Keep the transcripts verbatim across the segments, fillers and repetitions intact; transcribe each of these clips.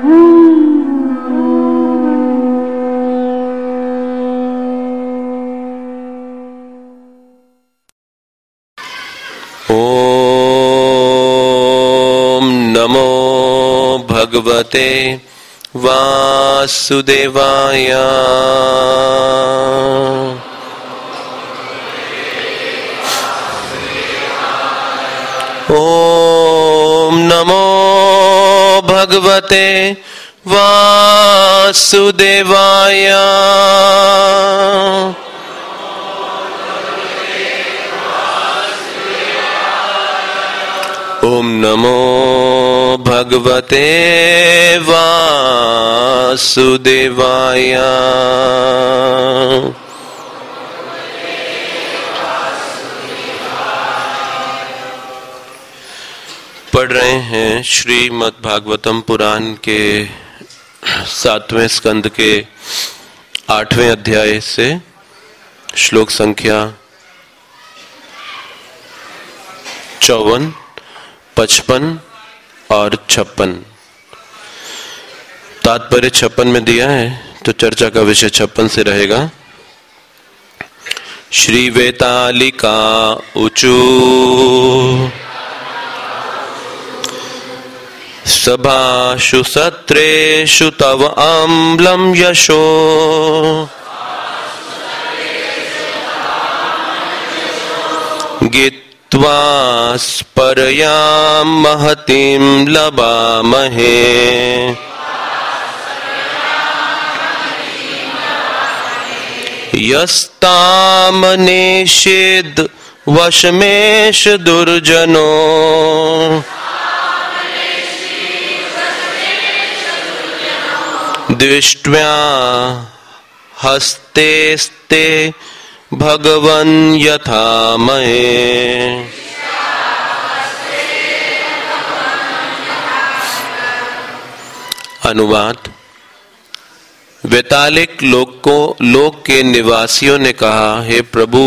ओम नमो भगवते वासुदेवाय। ओम नमो भगवते वासुदेवाय। ओम नमो भगवते वासुदेवाय। पढ़ रहे हैं श्रीमद् भागवतम पुराण के सातवें स्कंद के आठवें अध्याय से श्लोक संख्या चौवन, पचपन और छप्पन। तात्पर्य छप्पन में दिया है तो चर्चा का विषय छप्पन से रहेगा। श्री वेतालिका ऊचू सभाषु सत्रेषु तव अम्लं यशो गीत्वा स्परयां महतीं लभामहे। यस्तामनेषेद् वशमेष दुर्जनो दृष्ट्वा हस्तेस्ते भगवन् यथा महे। अनुवाद। वेतालिक लोक को लोक के निवासियों ने कहा, हे प्रभु,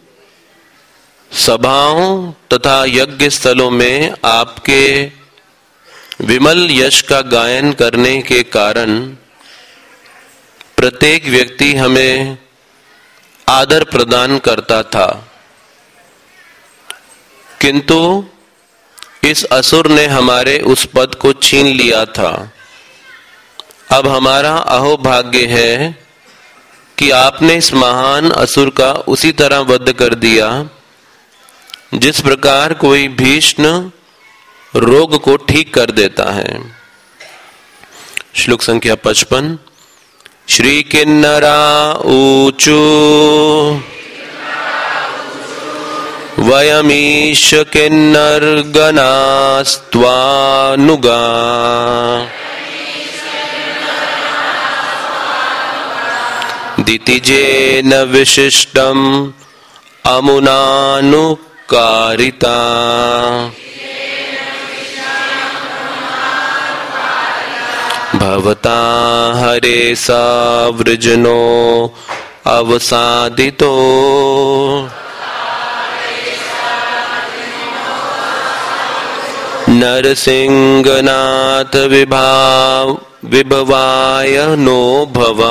सभाओं तथा यज्ञ स्थलों में आपके विमल यश का गायन करने के कारण प्रत्येक व्यक्ति हमें आदर प्रदान करता था, किंतु इस असुर ने हमारे उस पद को छीन लिया था। अब हमारा अहोभाग्य है कि आपने इस महान असुर का उसी तरह वध कर दिया जिस प्रकार कोई भीषण रोग को ठीक कर देता है। श्लोक संख्या पचपन। श्री किन्नरा ऊचु वयमीश किन्नर गणास्त्वानुगा दितिजेन विशिष्टम अमुनानुकारिता। भवता हरे सावृजनो अवसादितो नरसिंहनाथ विभाव विभवाय नो भवा।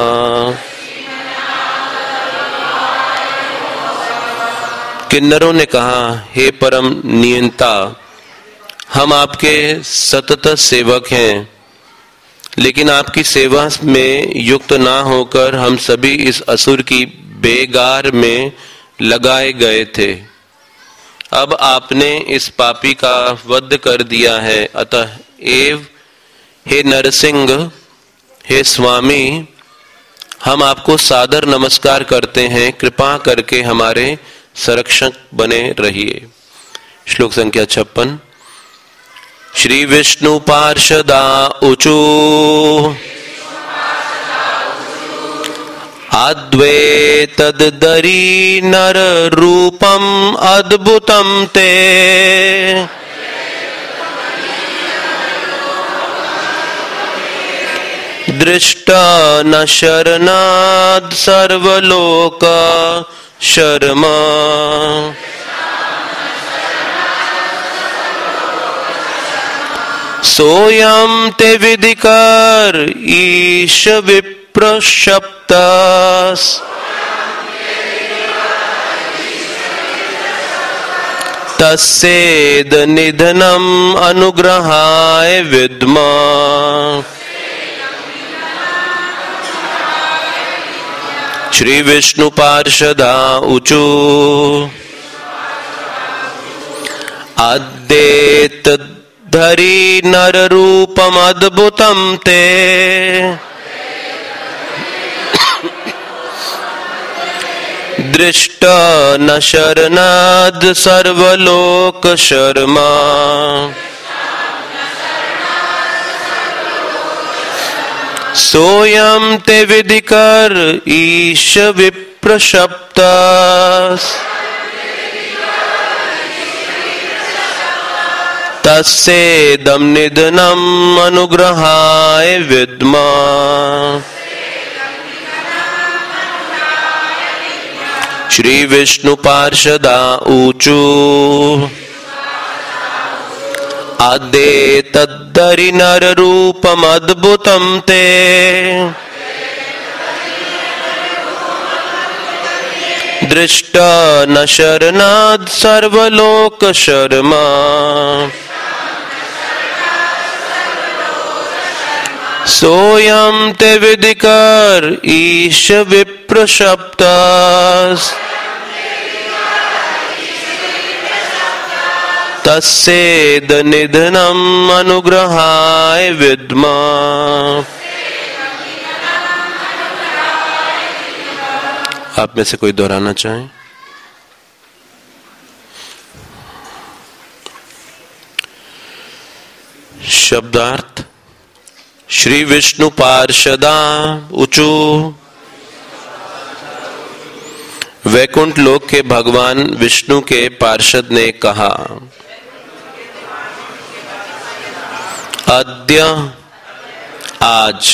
किन्नरों ने कहा, हे परम नियंता, हम आपके सतत सेवक हैं, लेकिन आपकी सेवा में युक्त ना होकर हम सभी इस असुर की बेगार में लगाए गए थे। अब आपने इस पापी का वध कर दिया है, अतः एव हे नरसिंह, हे स्वामी, हम आपको सादर नमस्कार करते हैं, कृपा करके हमारे संरक्षक बने रहिए। श्लोक संख्या छप्पन। श्री विष्णु पार्षदा ऊचु अद्वैतदरी नर रूपम अद्भुतम ते दृष्टा न शरणाद सर्वलोक शर्मा। सोयम ते विधिकर ईश विप्र शप्तास तस्सेद निधनम अनुग्रहाय विद्मा। श्री विष्णु पार्षदा ऊचु अद्येत धरी नर रूपम अद्भुतम ते दृष्ट न शरणाद सर्वलोक शर्मा। सोयम ते विधिकर ईश विप्र शप्तास तस्सेदम निधनम अनुग्रहाय विद्मा। श्री विष्णु पार्षदा ऊचु आदे तद्धरि नर रूपम अद्भुतम ते दृष्ट न शरणाद सर्वलोक शर्मा। सोयम ते विधिकर ईश विप्र शप्तास तस्सेद निधनम अनुग्रहाय विद्मा। आप में से कोई दोहराना चाहे? शब्दार्थ। श्री विष्णु पार्षदा ऊचु वैकुंठ लोक के भगवान विष्णु के पार्षद ने कहा, अद्य आज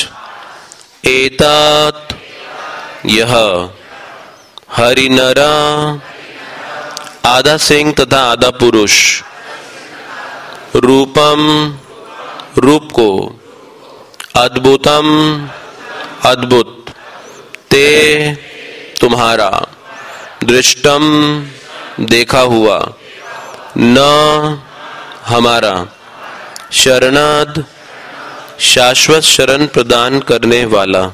एतात यह हरिनरा आधा सिंह तथा आधा पुरुष रूपम रूप को अद्भुतम अद्भुत ते तुम्हारा दृष्टम देखा हुआ न हमारा शरणाद शाश्वत शरण प्रदान करने वाला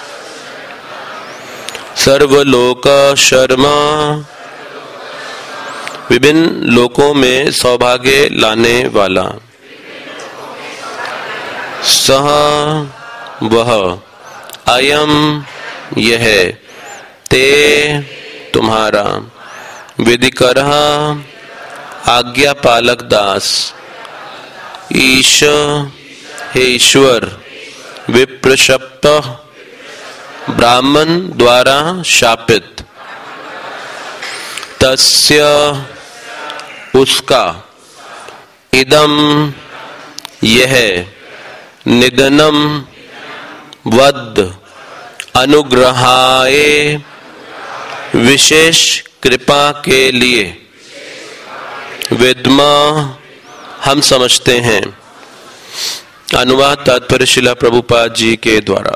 सर्वलोक शर्मा विभिन्न लोकों में सौभाग्य लाने वाला सह वह अयम यह ते तुम्हारा विधिकरः आज्ञा पालक दास ईश हे ईश्वर विप्रशप्त ब्राह्मण द्वारा शापित तस्य उसका इदम यह निधनम वद अनुग्रहाय विशेष कृपा के लिए विद्मा हम समझते हैं। अनुवाद तात्पर्य शिला प्रभुपाद जी के द्वारा।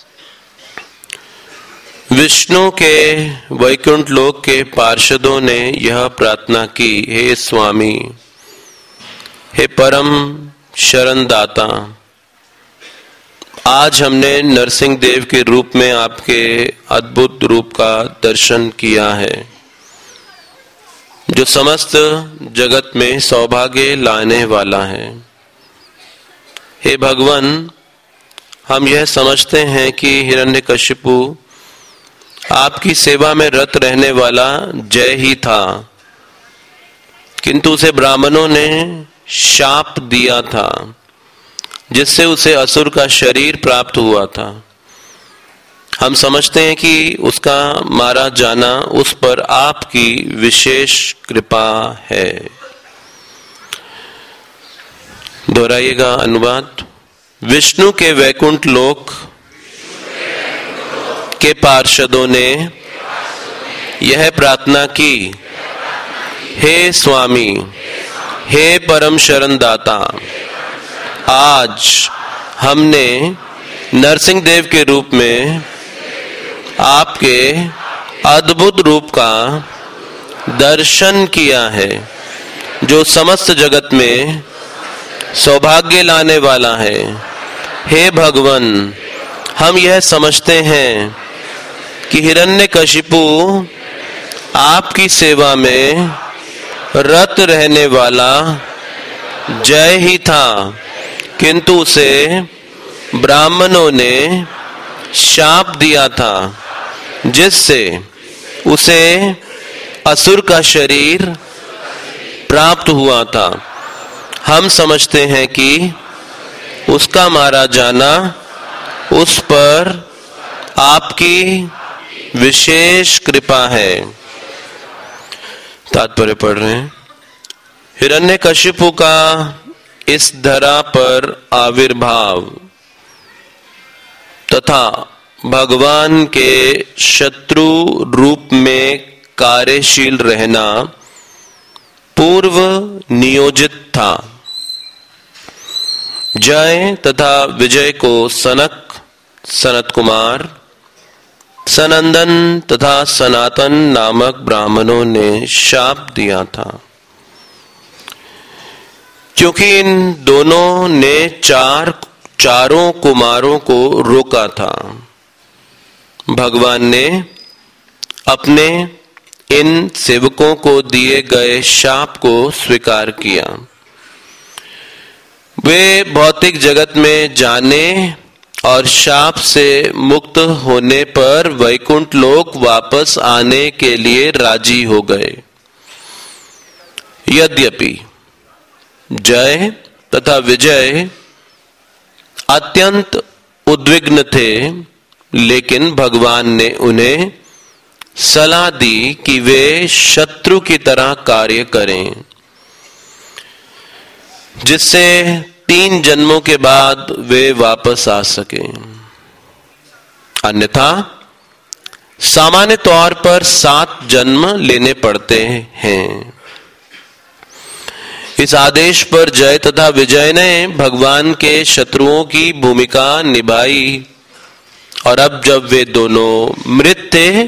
विष्णु के वैकुंठ लोक के पार्षदों ने यह प्रार्थना की, हे स्वामी, हे परम शरणदाता, आज हमने नरसिंह देव के रूप में आपके अद्भुत रूप का दर्शन किया है, जो समस्त जगत में सौभाग्य लाने वाला है। हे भगवान, हम यह समझते हैं कि हिरण्यकशिपु आपकी सेवा में रत रहने वाला जय ही था, किंतु उसे ब्राह्मणों ने शाप दिया था, जिससे उसे असुर का शरीर प्राप्त हुआ था। हम समझते हैं कि उसका मारा जाना उस पर आपकी विशेष कृपा है। दोहराइएगा अनुवाद। विष्णु के वैकुंठ लोक के पार्षदों ने यह प्रार्थना की, हे स्वामी, हे परम शरणदाता, आज हमने नरसिंह देव के रूप में आपके अद्भुत रूप का दर्शन किया है, जो समस्त जगत में सौभाग्य लाने वाला है। हे भगवान, हम यह समझते हैं कि हिरण्यकशिपु आपकी सेवा में रत रहने वाला जय ही था, किंतु उसे ब्राह्मणों ने शाप दिया था, जिससे उसे असुर का शरीर प्राप्त हुआ था। हम समझते हैं कि उसका मारा जाना उस पर आपकी विशेष कृपा है। तात्पर्य पढ़ रहे हैं। हिरण्यकशिपु का इस धरा पर आविर्भाव तथा भगवान के शत्रु रूप में कार्यशील रहना पूर्व नियोजित था। जय तथा विजय को सनक, सनत कुमार, सनंदन तथा सनातन नामक ब्राह्मणों ने शाप दिया था, क्योंकि इन दोनों ने चार चारों कुमारों को रोका था। भगवान ने अपने इन सेवकों को दिए गए शाप को स्वीकार किया। वे भौतिक जगत में जाने और शाप से मुक्त होने पर वैकुंठ लोक वापस आने के लिए राजी हो गए। यद्यपि जय तथा विजय अत्यंत उद्विग्न थे, लेकिन भगवान ने उन्हें सलाह दी कि वे शत्रु की तरह कार्य करें, जिससे तीन जन्मों के बाद वे वापस आ सकें। अन्यथा सामान्य तौर पर सात जन्म लेने पड़ते हैं। इस आदेश पर जय तथा विजय ने भगवान के शत्रुओं की भूमिका निभाई, और अब जब वे दोनों मृत थे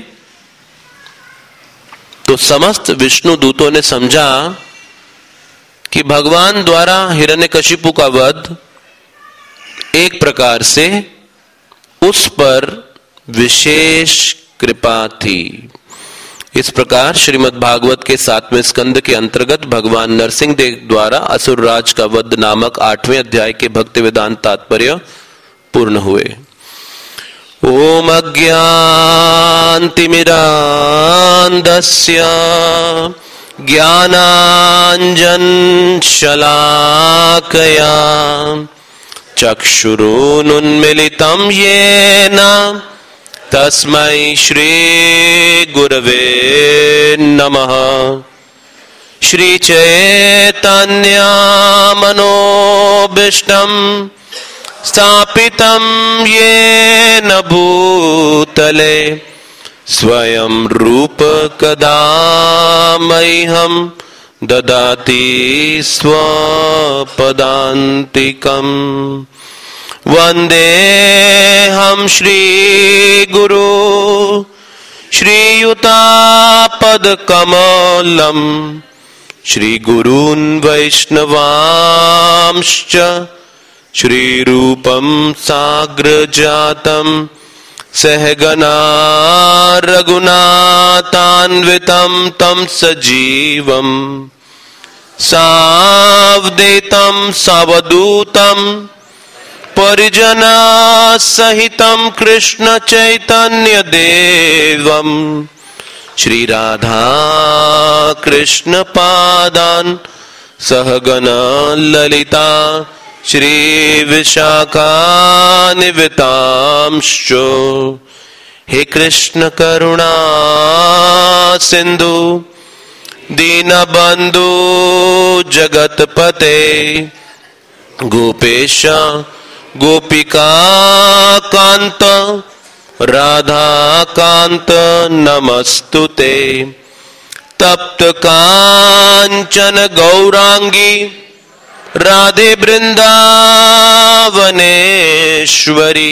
तो समस्त विष्णु दूतों ने समझा कि भगवान द्वारा हिरण्यकशिपु का वध एक प्रकार से उस पर विशेष कृपा थी। इस प्रकार श्रीमद् भागवत के सातवें स्कंद के अंतर्गत भगवान नरसिंह देव द्वारा असुरराज का वध नामक आठवें अध्याय के भक्ति वेदांत तात्पर्य पूर्ण हुए। ओम अज्ञानतिमिरान्धस्य ज्ञानाञ्जनशलाकया चक्षुरुन्मीलितं येन तस्मै श्री गुरवे नमः। श्री चैतन्य मनोभीष्टं स्थापितं येन भूतले स्वयं रूप कदा मह्यं ददाति स्वपदान्तिकम्। वन्देऽहं श्रीगुरु श्रीयुतापदकमलं श्रीगुरून् वैष्णवांश्च श्रीरूपं साग्रजातं सहगना रघुनाथान्वितं तं सजीवं सावधूतं सावधूतं परिजना सहितं कृष्ण चैतन्य देवं श्री राधा कृष्ण पादान् सहगना ललिता श्री विशाखान्वितांश्च। हे कृष्ण करुणा सिंधु दीनबंधु जगतपते गोपेश गोपिका कांत राधा कांत नमस्तुते। तप्त कांचन गौरांगी राधे वृंदावनेश्वरी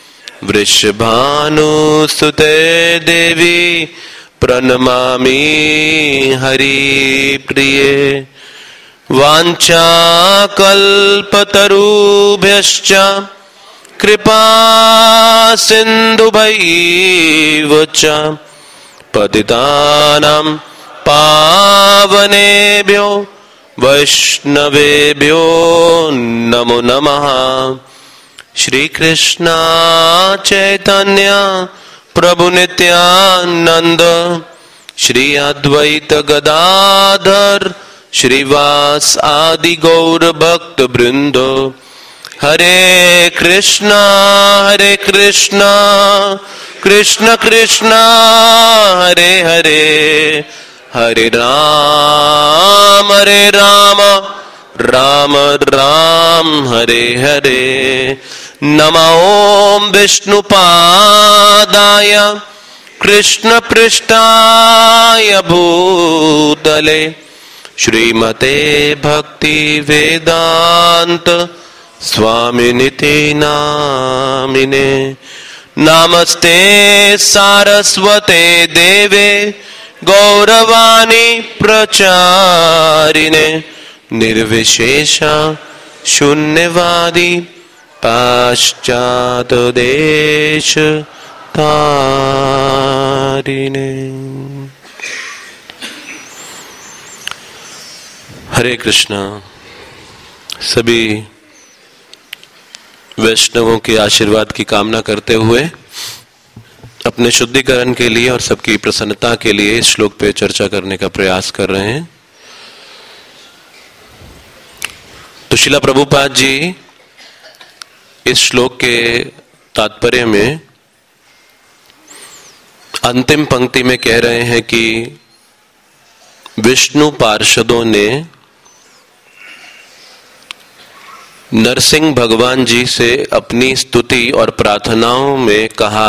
वृषभानुसुते देवी प्रणमामि हरिप्रिये। वाञ्छाकल्पतरुभ्यश्च कृपा सिन्धुभैव च पतितानां पावनेभ्यो वैष्णवेभ्यो नमो नमः। श्री कृष्ण चैतन्य प्रभु नित्यानंद श्री अद्वैत गदाधर श्रीवास आदि गौर भक्त वृंदो। हरे कृष्णा हरे कृष्णा कृष्ण कृष्णा हरे हरे हरे राम हरे राम राम राम हरे हरे। नमो ओम विष्णुपादाय कृष्ण पृष्ठाय भूतले श्रीमते भक्ति वेदांत स्वामिनिति नामिने। नमस्ते सारस्वते देवे गौरवाणी प्रचारिणे निर्विशेष शून्यवादी पाश्चात देश तारिणे। हरे कृष्णा। सभी वैष्णवों के आशीर्वाद की कामना करते हुए अपने शुद्धिकरण के लिए और सबकी प्रसन्नता के लिए इस श्लोक पे चर्चा करने का प्रयास कर रहे हैं। तो श्रीला प्रभुपाद जी इस श्लोक के तात्पर्य में अंतिम पंक्ति में कह रहे हैं कि विष्णु पार्षदों ने नरसिंह भगवान जी से अपनी स्तुति और प्रार्थनाओं में कहा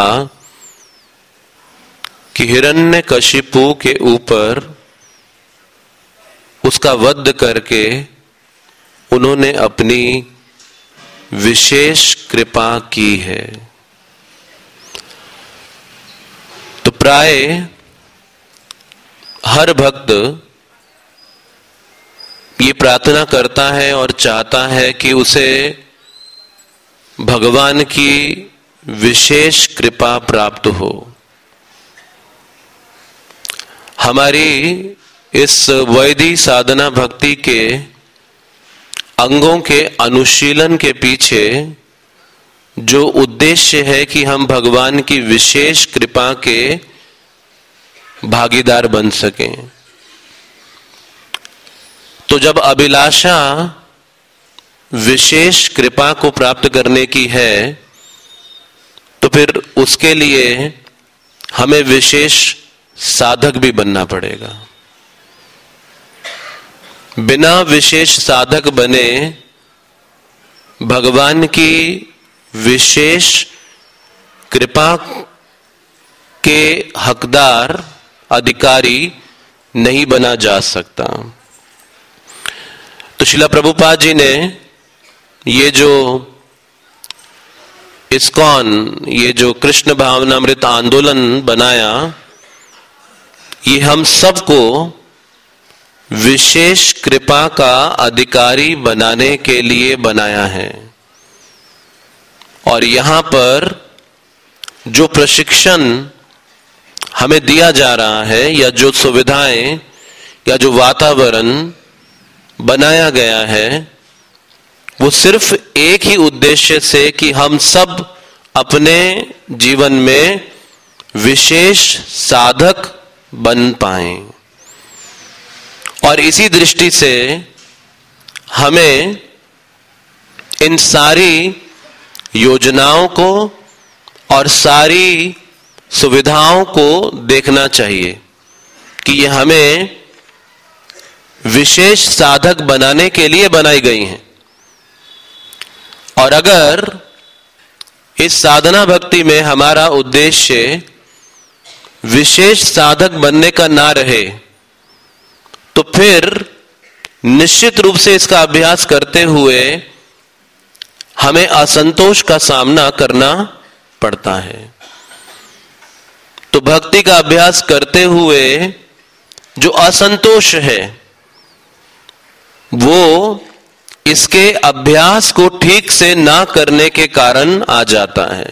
कि हिरण्यकशिपु के ऊपर उसका वध करके उन्होंने अपनी विशेष कृपा की है। तो प्राय हर भक्त ये प्रार्थना करता है और चाहता है कि उसे भगवान की विशेष कृपा प्राप्त हो। हमारी इस वैदिक साधना भक्ति के अंगों के अनुशीलन के पीछे जो उद्देश्य है कि हम भगवान की विशेष कृपा के भागीदार बन सकें। तो जब अभिलाषा विशेष कृपा को प्राप्त करने की है तो फिर उसके लिए हमें विशेष साधक भी बनना पड़ेगा। बिना विशेष साधक बने भगवान की विशेष कृपा के हकदार अधिकारी नहीं बना जा सकता। तो श्रीला प्रभुपाद जी ने ये जो इस्कॉन, ये जो कृष्ण भावनामृत आंदोलन बनाया, ये हम सबको विशेष कृपा का अधिकारी बनाने के लिए बनाया है। और यहां पर जो प्रशिक्षण हमें दिया जा रहा है या जो सुविधाएं या जो वातावरण बनाया गया है वो सिर्फ एक ही उद्देश्य से कि हम सब अपने जीवन में विशेष साधक बन पाएं। और इसी दृष्टि से हमें इन सारी योजनाओं को और सारी सुविधाओं को देखना चाहिए कि ये हमें विशेष साधक बनाने के लिए बनाई गई हैं। और अगर इस साधना भक्ति में हमारा उद्देश्य विशेष साधक बनने का ना रहे तो फिर निश्चित रूप से इसका अभ्यास करते हुए हमें असंतोष का सामना करना पड़ता है। तो भक्ति का अभ्यास करते हुए जो असंतोष है वो इसके अभ्यास को ठीक से ना करने के कारण आ जाता है।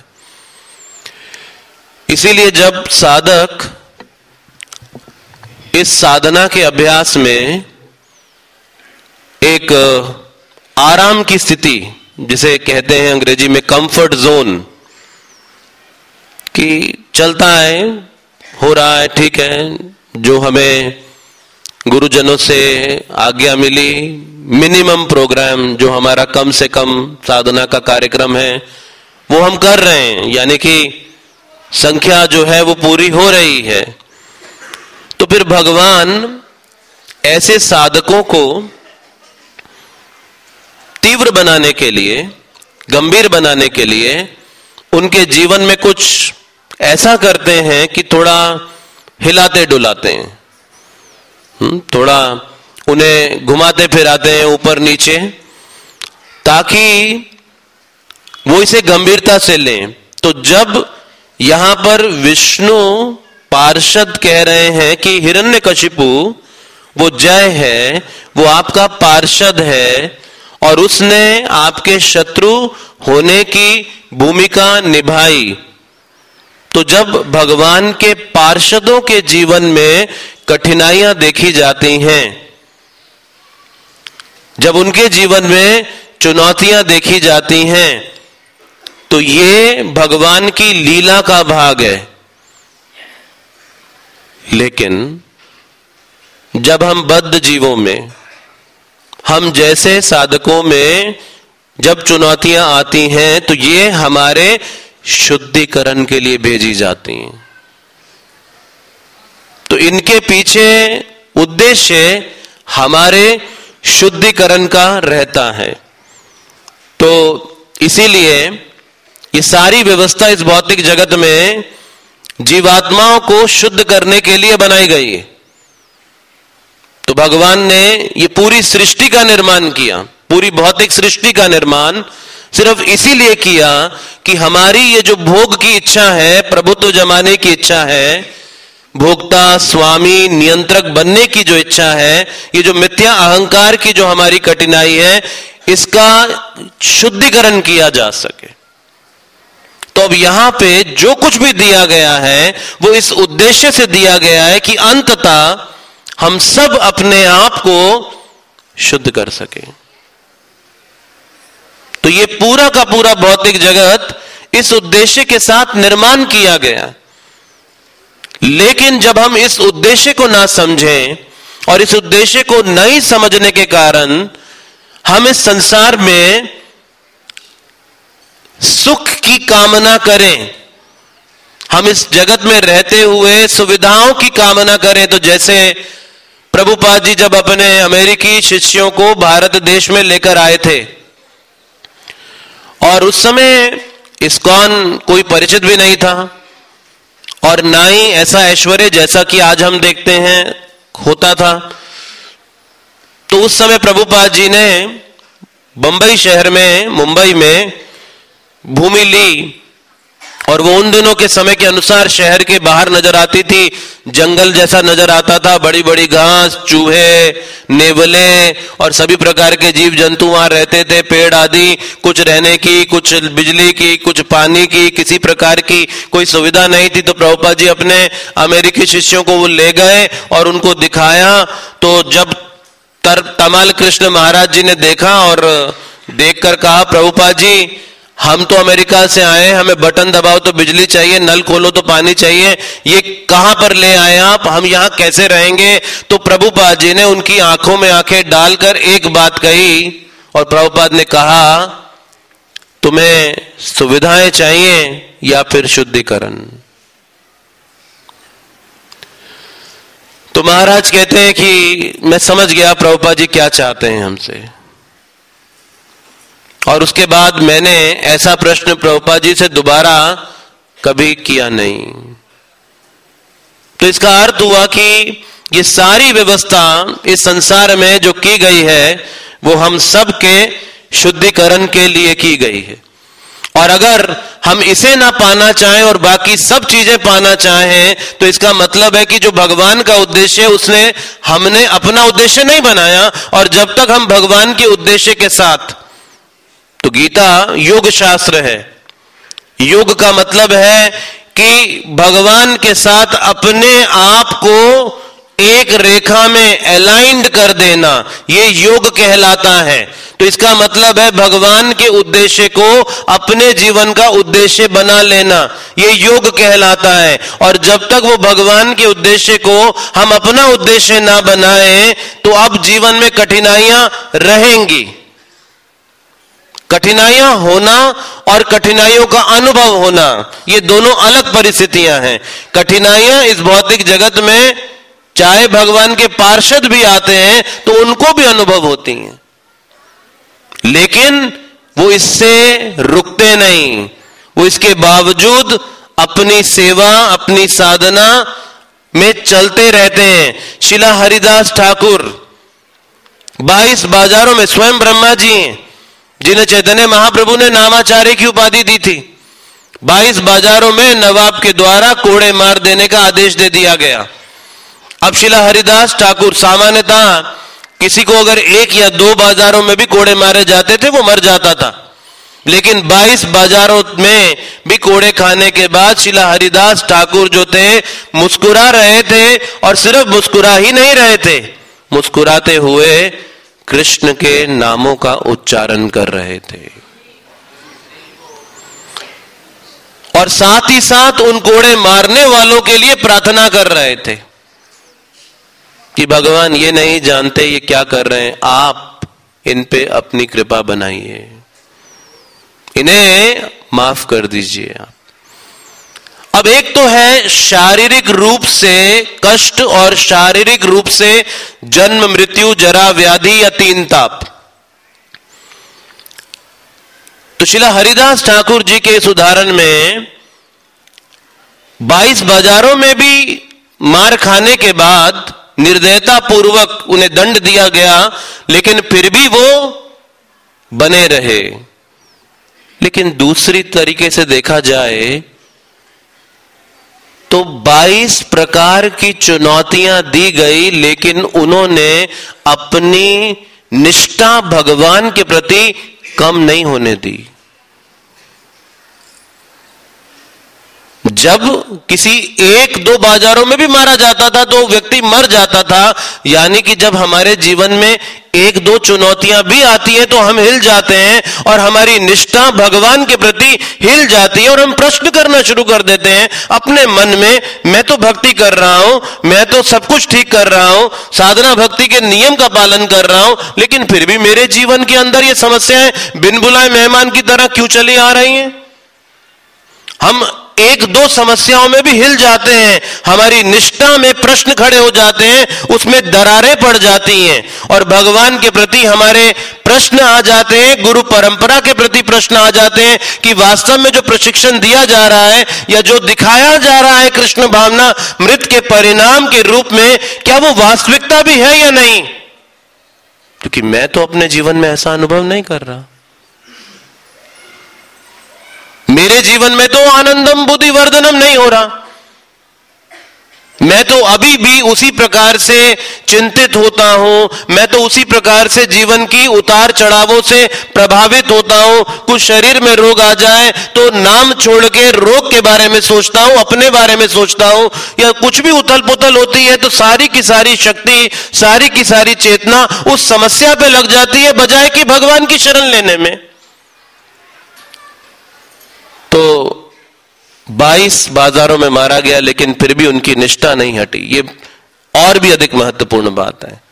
इसीलिए जब साधक इस साधना के अभ्यास में एक आराम की स्थिति, जिसे कहते हैं अंग्रेजी में कंफर्ट जोन, कि चलता है, हो रहा है, ठीक है, जो हमें गुरुजनों से आज्ञा मिली, मिनिमम प्रोग्राम जो हमारा कम से कम साधना का कार्यक्रम है वो हम कर रहे हैं, यानी कि संख्या जो है वो पूरी हो रही है। तो फिर भगवान ऐसे साधकों को तीव्र बनाने के लिए, गंभीर बनाने के लिए उनके जीवन में कुछ ऐसा करते हैं कि थोड़ा हिलाते डुलाते हैं, थोड़ा उन्हें घुमाते फिराते हैं ऊपर नीचे, ताकि वो इसे गंभीरता से लें। तो जब यहां पर विष्णु पार्षद कह रहे हैं कि हिरण्यकशिपु वो जय है, वो आपका पार्षद है और उसने आपके शत्रु होने की भूमिका निभाई, तो जब भगवान के पार्षदों के जीवन में कठिनाइयां देखी जाती हैं, जब उनके जीवन में चुनौतियां देखी जाती हैं, तो ये भगवान की लीला का भाग है। लेकिन जब हम बद्ध जीवों में, हम जैसे साधकों में जब चुनौतियां आती हैं, तो ये हमारे शुद्धिकरण के लिए भेजी जाती हैं। तो इनके पीछे उद्देश्य हमारे शुद्धिकरण का रहता है। तो इसीलिए ये सारी व्यवस्था इस भौतिक जगत में जीवात्माओं को शुद्ध करने के लिए बनाई गई है। तो भगवान ने ये पूरी सृष्टि का निर्माण किया, पूरी भौतिक सृष्टि का निर्माण सिर्फ इसीलिए किया कि हमारी ये जो भोग की इच्छा है, प्रभुत्व जमाने की इच्छा है, भोक्ता, स्वामी, नियंत्रक बनने की जो इच्छा है, ये जो मिथ्या अहंकार की जो हमारी कठिनाई है, इसका शुद्धिकरण किया जा सके। तो अब यहां पे जो कुछ भी दिया गया है वो इस उद्देश्य से दिया गया है कि अंततः हम सब अपने आप को शुद्ध कर सके। तो ये पूरा का पूरा भौतिक जगत इस उद्देश्य के साथ निर्माण किया गया। लेकिन जब हम इस उद्देश्य को ना समझें और इस उद्देश्य को नहीं समझने के कारण हम इस संसार में सुख की कामना करें, हम इस जगत में रहते हुए सुविधाओं की कामना करें। तो जैसे प्रभुपाद जी जब अपने अमेरिकी शिष्यों को भारत देश में लेकर आए थे, और उस समय इस्कॉन कोई परिचित भी नहीं था और ना ही ऐसा ऐश्वर्य जैसा कि आज हम देखते हैं होता था। तो उस समय प्रभुपाद जी ने बंबई शहर में, मुंबई में भूमि ली, और वो उन दिनों के समय के अनुसार शहर के बाहर नजर आती थी, जंगल जैसा नजर आता था, बड़ी बड़ी घास, चूहे, नेवले और सभी प्रकार के जीव जंतु वहां रहते थे, पेड़ आदि, कुछ रहने की, कुछ बिजली की, कुछ पानी की, किसी प्रकार की कोई सुविधा नहीं थी। तो प्रभुपाद जी अपने अमेरिकी शिष्यों को वो ले गए और उनको दिखाया। तो जब तर तमाल कृष्ण महाराज जी ने देखा और देखकर कहा, प्रभुपाद जी हम तो अमेरिका से आए, हमें बटन दबाओ तो बिजली चाहिए, नल खोलो तो पानी चाहिए, ये कहां पर ले आए आप, हम यहां कैसे रहेंगे। तो प्रभुपाद जी ने उनकी आंखों में आंखें डालकर एक बात कही, और प्रभुपाद ने कहा, तुम्हें सुविधाएं चाहिए या फिर शुद्धिकरण। तो महाराज कहते हैं कि मैं समझ गया प्रभुपाद जी क्या चाहते हैं हमसे, और उसके बाद मैंने ऐसा प्रश्न प्रभुपाद जी से दोबारा कभी किया नहीं। तो इसका अर्थ हुआ कि ये सारी व्यवस्था इस संसार में जो की गई है वो हम सब के शुद्धिकरण के लिए की गई है। और अगर हम इसे ना पाना चाहें और बाकी सब चीजें पाना चाहें तो इसका मतलब है कि जो भगवान का उद्देश्य है उसने हमने अपना उद्देश्य नहीं बनाया। और जब तक हम भगवान के उद्देश्य के साथ, तो गीता योग शास्त्र है, योग का मतलब है कि भगवान के साथ अपने आप को एक रेखा में अलाइंड कर देना, ये योग कहलाता है। तो इसका मतलब है भगवान के उद्देश्य को अपने जीवन का उद्देश्य बना लेना, ये योग कहलाता है। और जब तक वो भगवान के उद्देश्य को हम अपना उद्देश्य ना बनाएं तो अब जीवन में कठिनाइयां रहेंगी। कठिनाइयां होना और कठिनाइयों का अनुभव होना, ये दोनों अलग परिस्थितियां हैं। कठिनाइयां इस भौतिक जगत में चाहे भगवान के पार्षद भी आते हैं तो उनको भी अनुभव होती हैं, लेकिन वो इससे रुकते नहीं, वो इसके बावजूद अपनी सेवा, अपनी साधना में चलते रहते हैं। शिला हरिदास ठाकुर बाईस बाजारों में स्वयं ब्रह्मा जी हैं जिन्हें चैतन्य महाप्रभु ने नामाचार्य की उपाधि दी थी। बाईस बाजारों में नवाब के द्वारा कोड़े मार देने का आदेश दे दिया गया। अब शिला हरिदास ठाकुर सामान्यतः किसी को अगर एक या दो बाजारों में भी कोड़े मारे जाते थे वो मर जाता था, लेकिन बाईस बाजारों में भी कोड़े खाने के बाद शिला हरिदास ठाकुर जो थे मुस्कुरा रहे थे, और सिर्फ मुस्कुरा ही नहीं रहे थे, मुस्कुराते हुए कृष्ण के नामों का उच्चारण कर रहे थे। और साथ ही साथ उन कोड़े मारने वालों के लिए प्रार्थना कर रहे थे कि भगवान ये नहीं जानते ये क्या कर रहे हैं, आप इन पे अपनी कृपा बनाइए, इन्हें माफ कर दीजिए आप। अब एक तो है शारीरिक रूप से कष्ट और शारीरिक रूप से जन्म, मृत्यु, जरा, व्याधि या तीन ताप। तो शिला हरिदास ठाकुर जी के इस उदाहरण में बाईस बाजारों में भी मार खाने के बाद निर्दयता पूर्वक उन्हें दंड दिया गया, लेकिन फिर भी वो बने रहे। लेकिन दूसरी तरीके से देखा जाए तो बाईस प्रकार की चुनौतियां दी गई, लेकिन उन्होंने अपनी निष्ठा भगवान के प्रति कम नहीं होने दी। जब किसी एक दो बाजारों में भी मारा जाता था तो व्यक्ति मर जाता था, यानी कि जब हमारे जीवन में एक दो चुनौतियां भी आती हैं तो हम हिल जाते हैं और हमारी निष्ठा भगवान के प्रति हिल जाती है और हम प्रश्न करना शुरू कर देते हैं अपने मन में, मैं तो भक्ति कर रहा हूं, मैं तो सब कुछ ठीक कर रहा हूं, साधना भक्ति के नियम का पालन कर रहा हूं, लेकिन फिर भी मेरे जीवन के अंदर ये समस्याएं बिन बुलाए मेहमान की तरह क्यों चली आ रही हैं। हम एक दो समस्याओं में भी हिल जाते हैं, हमारी निष्ठा में प्रश्न खड़े हो जाते हैं, उसमें दरारें पड़ जाती हैं और भगवान के प्रति हमारे प्रश्न आ जाते हैं, गुरु परंपरा के प्रति प्रश्न आ जाते हैं कि वास्तव में जो प्रशिक्षण दिया जा रहा है या जो दिखाया जा रहा है कृष्ण भावना मृत के परिणाम के रूप में, क्या वो वास्तविकता भी है या नहीं। क्योंकि मैं तो अपने जीवन में ऐसा अनुभव नहीं कर रहा। मेरे जीवन में तो आनंदम बुद्धि वर्धनम नहीं हो रहा, मैं तो अभी भी उसी प्रकार से चिंतित होता हूं, मैं तो उसी प्रकार से जीवन की उतार चढ़ावों से प्रभावित होता हूं। कुछ शरीर में रोग आ जाए तो नाम छोड़ के रोग के बारे में सोचता हूं, अपने बारे में सोचता हूं, या कुछ भी उथल पुथल होती है तो सारी की सारी शक्ति, सारी की सारी चेतना उस समस्या पे लग जाती है बजाय कि भगवान की शरण लेने में। तो बाईस बाजारों में मारा गया लेकिन फिर भी उनकी निष्ठा नहीं हटी, ये और भी अधिक महत्वपूर्ण बात है।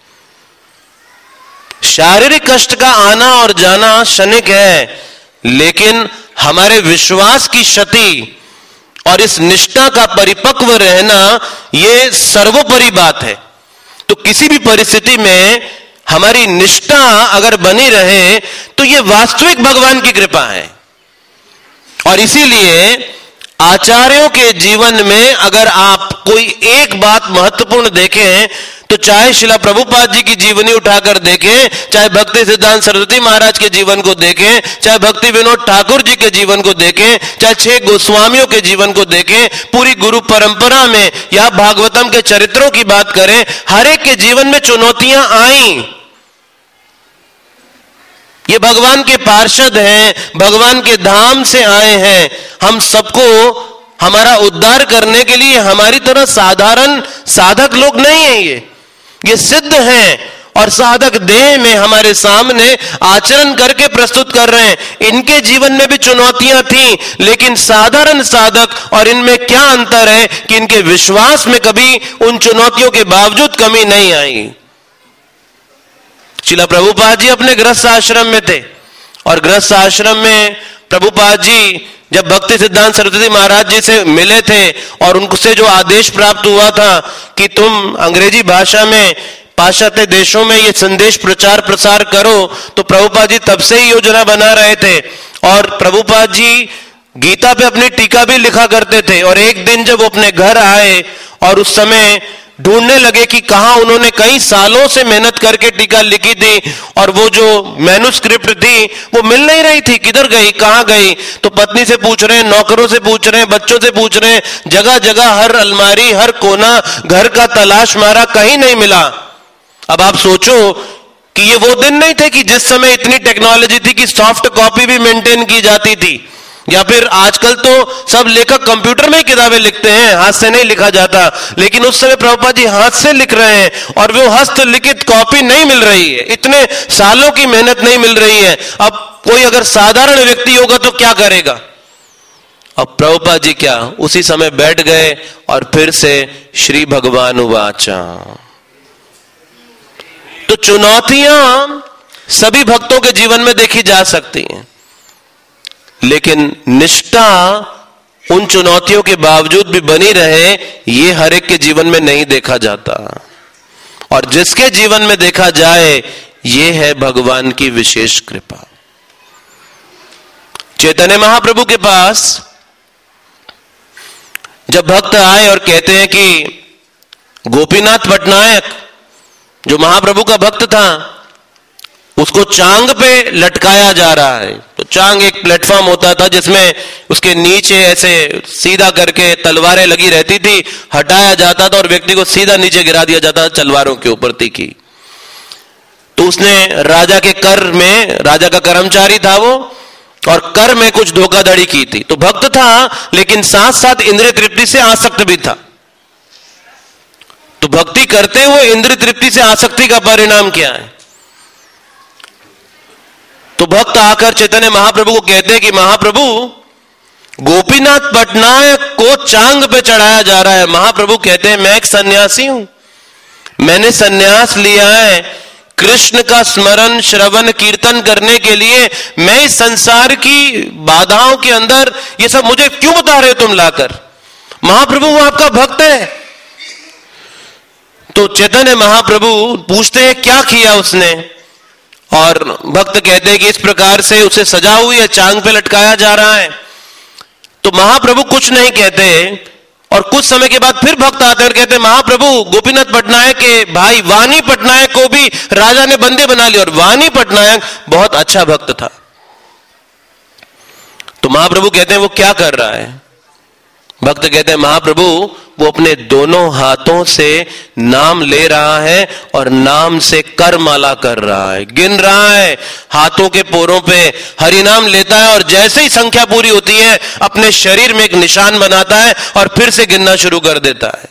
शारीरिक कष्ट का आना और जाना क्षणिक है, लेकिन हमारे विश्वास की क्षति और इस निष्ठा का परिपक्व रहना ये सर्वोपरि बात है। तो किसी भी परिस्थिति में हमारी निष्ठा अगर बनी रहे तो ये वास्तविक भगवान की कृपा है। और इसीलिए आचार्यों के जीवन में अगर आप कोई एक बात महत्वपूर्ण देखें तो चाहे शिला प्रभुपाद जी की जीवनी उठाकर देखें, चाहे भक्ति सिद्धांत सरस्वती महाराज के जीवन को देखें, चाहे भक्ति विनोद ठाकुर जी के जीवन को देखें, चाहे छह गोस्वामियों के जीवन को देखें, पूरी गुरु परंपरा में या भागवतम के चरित्रों की बात करें, हर एक के जीवन में चुनौतियां आई। ये भगवान के पार्षद हैं, भगवान के धाम से आए हैं। हम सबको हमारा उद्धार करने के लिए हमारी तरह साधारण साधक लोग नहीं हैं, ये ये सिद्ध हैं और साधक देह में हमारे सामने आचरण करके प्रस्तुत कर रहे हैं। इनके जीवन में भी चुनौतियां थी, लेकिन साधारण साधक और इनमें क्या अंतर है कि इनके विश्वास में कभी उन चुनौतियों के बावजूद कमी नहीं आई। श्रील प्रभुपाद जी अपने गृहस्थ आश्रम में थे और गृहस्थ आश्रम में प्रभुपाद जी जब भक्ति सिद्धांत सरस्वती महाराज जी से मिले थे और उनसे जो आदेश प्राप्त हुआ था कि तुम अंग्रेजी भाषा में पाश्चात्य देशों में ये संदेश प्रचार प्रसार करो, तो प्रभुपाद जी तब से ही योजना बना रहे थे। और प्रभुपाद जी गीता पे अपनी टीका भी लिखा करते थे। और एक दिन जब वो अपने घर आए और उस समय ढूंढने लगे कि कहां उन्होंने कई सालों से मेहनत करके टीका लिखी थी और वो जो मैन्युस्क्रिप्ट थी वो मिल नहीं रही थी, किधर गई, कहां गई। तो पत्नी से पूछ रहे हैं, नौकरों से पूछ रहे हैं, बच्चों से पूछ रहे हैं, जगह जगह हर अलमारी हर कोना घर का तलाश मारा, कहीं नहीं मिला। अब आप सोचो कि ये वो दिन नहीं थे कि जिस समय इतनी टेक्नोलॉजी थी कि सॉफ्ट कॉपी भी मेंटेन की जाती थी, या फिर आजकल तो सब लेखक कंप्यूटर में ही किताबें लिखते हैं, हाथ से नहीं लिखा जाता। लेकिन उस समय प्रभुपाद जी हाथ से लिख रहे हैं और वो हस्तलिखित कॉपी नहीं मिल रही है, इतने सालों की मेहनत नहीं मिल रही है। अब कोई अगर साधारण व्यक्ति होगा तो क्या करेगा। अब प्रभुपाद जी क्या उसी समय बैठ गए और फिर से श्री भगवान उवाचा। तो चुनौतियां सभी भक्तों के जीवन में देखी जा सकती हैं, लेकिन निष्ठा उन चुनौतियों के बावजूद भी बनी रहे, ये हर एक के जीवन में नहीं देखा जाता। और जिसके जीवन में देखा जाए ये है भगवान की विशेष कृपा। चैतन्य महाप्रभु के पास जब भक्त आए और कहते हैं कि गोपीनाथ पटनायक जो महाप्रभु का भक्त था उसको चांग पे लटकाया जा रहा है। तो चांग एक प्लेटफॉर्म होता था जिसमें उसके नीचे ऐसे सीधा करके तलवारें लगी रहती थी, हटाया जाता था और व्यक्ति को सीधा नीचे गिरा दिया जाता था तलवारों के ऊपर तीखी। तो उसने राजा के कर में, राजा का कर्मचारी था वो, और कर में कुछ धोखाधड़ी की थी। तो भक्त था लेकिन साथ साथ इंद्रिय तृप्ति से आसक्त भी था। तो भक्ति करते हुए इंद्रिय तृप्ति से आसक्ति का परिणाम क्या है। तो भक्त आकर चैतन्य महाप्रभु को कहते हैं कि महाप्रभु गोपीनाथ पटनायक को चांग पे चढ़ाया जा रहा है। महाप्रभु कहते हैं मैं एक सन्यासी हूं, मैंने सन्यास लिया है कृष्ण का स्मरण श्रवण कीर्तन करने के लिए। मैं इस संसार की बाधाओं के अंदर ये सब मुझे क्यों बता रहे हो तुम लाकर। महाप्रभु वो आपका भक्त है। तो चैतन्य महाप्रभु पूछते हैं क्या किया उसने, और भक्त कहते हैं कि इस प्रकार से उसे सजा हुई है, चांग पे लटकाया जा रहा है। तो महाप्रभु कुछ नहीं कहते और कुछ समय के बाद फिर भक्त आते हैं और कहते हैं महाप्रभु गोपीनाथ पटनायक के भाई वानी पटनायक को भी राजा ने बंदे बना लिया, और वानी पटनायक बहुत अच्छा भक्त था। तो महाप्रभु कहते हैं वो क्या कर रहा है। भक्त कहते हैं महाप्रभु वो अपने दोनों हाथों से नाम ले रहा है और नाम से करमाला कर रहा है, गिन रहा है हाथों के पोरों पे हरि नाम लेता है, और जैसे ही संख्या पूरी होती है अपने शरीर में एक निशान बनाता है और फिर से गिनना शुरू कर देता है।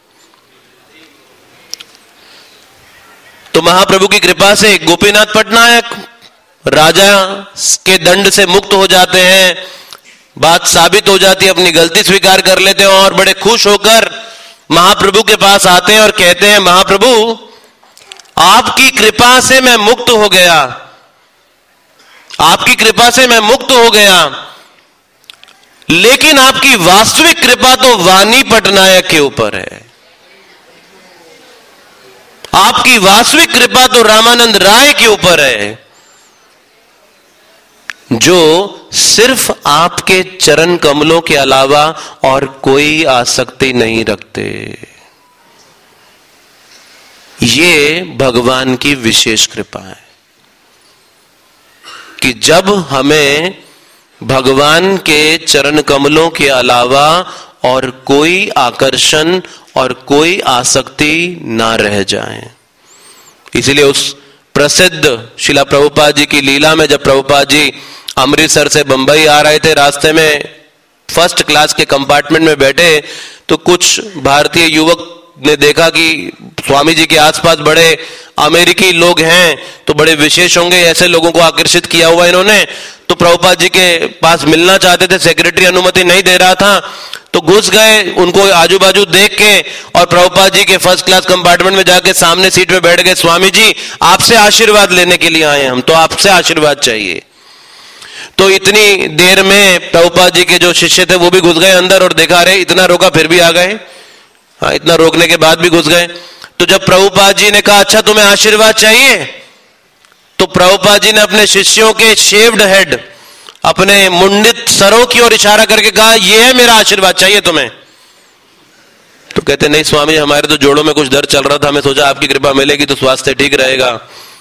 तो महाप्रभु की कृपा से गोपीनाथ पटनायक राजा के दंड से मुक्त हो जाते हैं, बात साबित हो जाती है, अपनी गलती स्वीकार कर लेते हैं और बड़े खुश होकर महाप्रभु के पास आते हैं और कहते हैं महाप्रभु आपकी कृपा से मैं मुक्त हो गया, आपकी कृपा से मैं मुक्त हो गया, लेकिन आपकी वास्तविक कृपा तो वानी पटनायक के ऊपर है। आपकी वास्तविक कृपा तो रामानंद राय के ऊपर है, जो सिर्फ आपके चरण कमलों के अलावा और कोई आसक्ति नहीं रखते। ये भगवान की विशेष कृपा है कि जब हमें भगवान के चरण कमलों के अलावा और कोई आकर्षण और कोई आसक्ति ना रह जाए। इसलिए उस प्रसिद्ध शिला प्रभुपाद जी की लीला में जब प्रभुपाद जी अमृतसर से बंबई आ रहे थे, रास्ते में फर्स्ट क्लास के कंपार्टमेंट में बैठे तो कुछ भारतीय युवक ने देखा कि स्वामी जी के आसपास बड़े अमेरिकी लोग हैं, तो बड़े विशेष होंगे, ऐसे लोगों को आकर्षित किया हुआ इन्होंने। तो प्रभुपाद जी के पास मिलना चाहते थे, सेक्रेटरी अनुमति नहीं दे रहा था, तो घुस गए उनको आजू बाजू देख के और प्रभुपाद जी के फर्स्ट क्लास कंपार्टमेंट में जाके सामने सीट में बैठ गए। स्वामी जी आपसे आशीर्वाद लेने के लिए आए हम, तो आपसे आशीर्वाद चाहिए। तो इतनी देर में प्रभुपाद जी के जो शिष्य थे वो भी घुस गए अंदर और देखा रहे इतना रोका फिर भी आ गए, हाँ इतना रोकने के बाद भी घुस गए। तो जब प्रभुपाद जी ने कहा अच्छा तुम्हें आशीर्वाद चाहिए, तो प्रभुपाद जी ने अपने शिष्यों के शेव्ड हेड, अपने मुंडित सरों की ओर इशारा करके कहा यह है मेरा आशीर्वाद, चाहिए तुम्हें? तो कहते नहीं स्वामी हमारे तो जोड़ों में कुछ दर्द चल रहा था, हमें सोचा आपकी कृपा मिलेगी तो स्वास्थ्य ठीक रहेगा।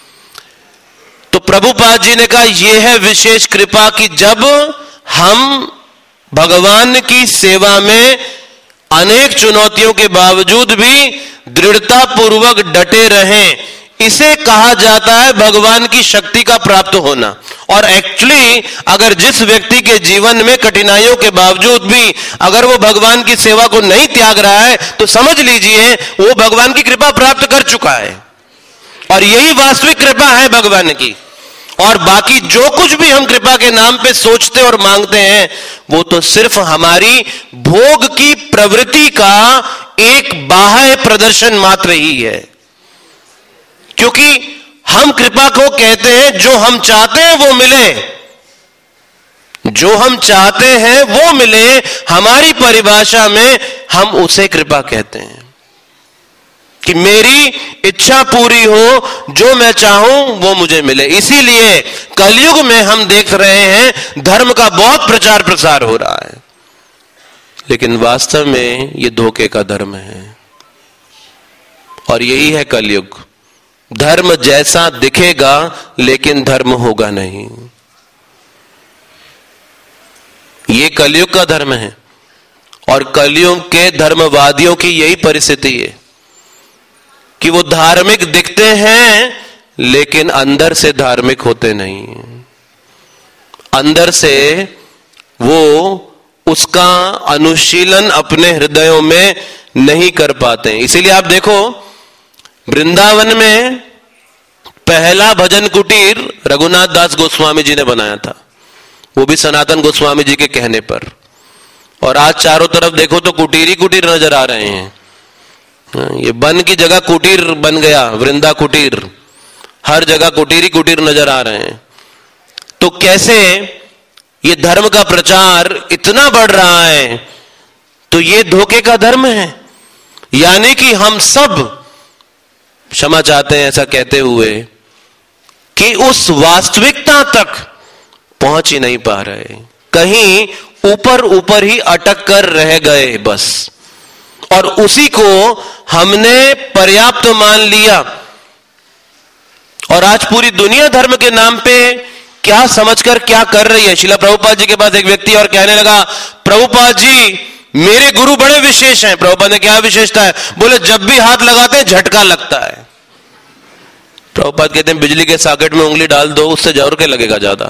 तो प्रभुपाद जी ने कहा यह है विशेष कृपा कि जब हम भगवान की सेवा में अनेक चुनौतियों के बावजूद भी दृढ़ता पूर्वक डटे रहें, इसे कहा जाता है भगवान की शक्ति का प्राप्त होना। और एक्चुअली अगर जिस व्यक्ति के जीवन में कठिनाइयों के बावजूद भी अगर वो भगवान की सेवा को नहीं त्याग रहा है तो समझ लीजिए वो भगवान की कृपा प्राप्त कर चुका है, और यही वास्तविक कृपा है भगवान की। और बाकी जो कुछ भी हम कृपा के नाम पे सोचते और मांगते हैं वो तो सिर्फ हमारी भोग की प्रवृत्ति का एक बाह्य प्रदर्शन मात्र ही है। क्योंकि हम कृपा को कहते हैं जो हम चाहते हैं वो मिले, जो हम चाहते हैं वो मिले, हमारी परिभाषा में हम उसे कृपा कहते हैं कि मेरी इच्छा पूरी हो, जो मैं चाहूं वो मुझे मिले। इसीलिए कलयुग में हम देख रहे हैं धर्म का बहुत प्रचार प्रसार हो रहा है, लेकिन वास्तव में ये धोखे का धर्म है। और यही है कलयुग, धर्म जैसा दिखेगा लेकिन धर्म होगा नहीं। ये कलयुग का धर्म है, और कलयुग के धर्मवादियों की यही परिस्थिति है कि वो धार्मिक दिखते हैं लेकिन अंदर से धार्मिक होते नहीं, अंदर से वो उसका अनुशीलन अपने हृदयों में नहीं कर पाते। इसीलिए आप देखो वृंदावन में पहला भजन कुटीर रघुनाथ दास गोस्वामी जी ने बनाया था, वो भी सनातन गोस्वामी जी के कहने पर। और आज चारों तरफ देखो तो कुटीर ही कुटीर नजर आ रहे हैं। ये वन की जगह कुटीर बन गया, वृंदा कुटीर, हर जगह कुटीर ही कुटीर नजर आ रहे हैं। तो कैसे ये धर्म का प्रचार इतना बढ़ रहा है, तो ये धोखे का धर्म है। यानी कि हम सब क्षमा चाहते हैं ऐसा कहते हुए कि उस वास्तविकता तक पहुंच ही नहीं पा रहे, कहीं ऊपर ऊपर ही अटक कर रह गए बस, और उसी को हमने पर्याप्त मान लिया। और आज पूरी दुनिया धर्म के नाम पे क्या समझकर क्या कर रही है। शिला प्रभुपाद जी के पास एक व्यक्ति और कहने लगा प्रभुपाद जी मेरे गुरु बड़े विशेष हैं। प्रभुपाद ने क्या विशेषता है? बोले जब भी हाथ लगाते हैं झटका लगता है। प्रभुपाद कहते हैं बिजली के सॉकेट में उंगली डाल दो, उससे जोर के लगेगा ज्यादा।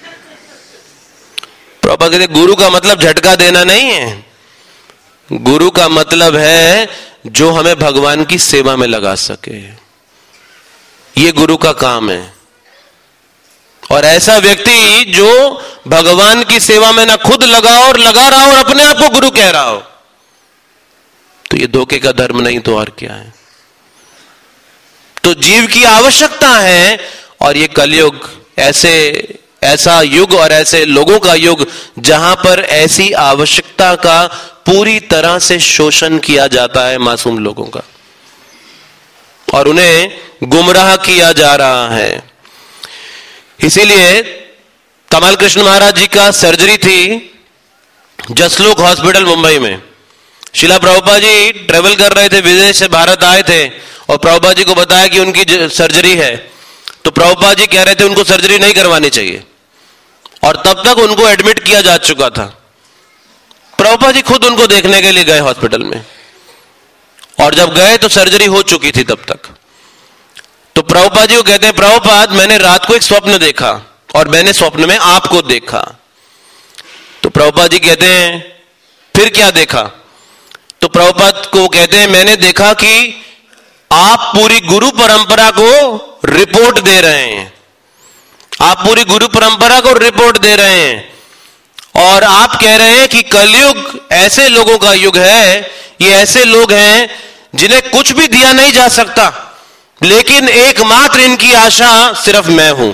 प्रभुपाद कहते हैं गुरु का मतलब झटका देना नहीं है, गुरु का मतलब है जो हमें भगवान की सेवा में लगा सके, ये गुरु का काम है। और ऐसा व्यक्ति जो भगवान की सेवा में ना खुद लगा और लगा रहा हो और अपने आप को गुरु कह रहा हो, तो ये धोखे का धर्म नहीं तो और क्या है। तो जीव की आवश्यकता है, और ये कलयुग ऐसे ऐसा युग और ऐसे लोगों का युग जहां पर ऐसी आवश्यकता का पूरी तरह से शोषण किया जाता है मासूम लोगों का, और उन्हें गुमराह किया जा रहा है। इसीलिए कमाल कृष्ण महाराज जी का सर्जरी थी जसलोक हॉस्पिटल मुंबई में। शिला प्रभुपाद जी ट्रेवल कर रहे थे, विदेश से भारत आए थे और प्रभुपाद जी को बताया कि उनकी सर्जरी है। तो प्रभुपाद जी कह रहे थे उनको सर्जरी नहीं करवानी चाहिए और तब तक उनको एडमिट किया जा चुका था। प्रभुपाद जी खुद उनको देखने के लिए गए हॉस्पिटल में और जब गए तो सर्जरी हो चुकी थी तब तक। तो प्रभुपाद जी को कहते हैं, प्रभुपाद मैंने रात को एक स्वप्न देखा और मैंने स्वप्न में आपको देखा। तो प्रभुपाद जी कहते हैं फिर क्या देखा? तो प्रभुपाद को कहते हैं मैंने देखा कि आप पूरी गुरु परंपरा को रिपोर्ट दे रहे हैं, आप पूरी गुरु परंपरा को रिपोर्ट दे रहे हैं और आप कह रहे हैं कि कलयुग ऐसे लोगों का युग है, ये ऐसे लोग हैं जिन्हें कुछ भी दिया नहीं जा सकता, लेकिन एकमात्र इनकी आशा सिर्फ मैं हूं।